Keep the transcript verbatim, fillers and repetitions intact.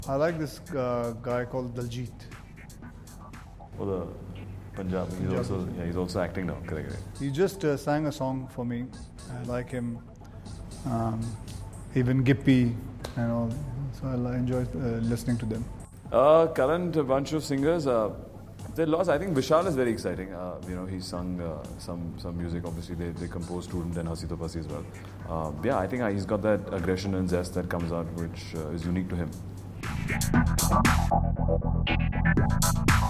I like this uh, guy called Daljit. Oh, the Punjabi. He's Punjabi. also yeah, he's also acting now. Correct, correct. He just uh, sang a song for me. I like him. Um, even Gippy and all. So I enjoy uh, listening to them. Uh, current bunch of singers. Uh, they lost. I think Vishal is very exciting. Uh, you know, he sung uh, some some music. Obviously, they they composed Student and Hasi To Pasi as well. Uh, yeah, I think uh, he's got that aggression and zest that comes out, which uh, is unique to him.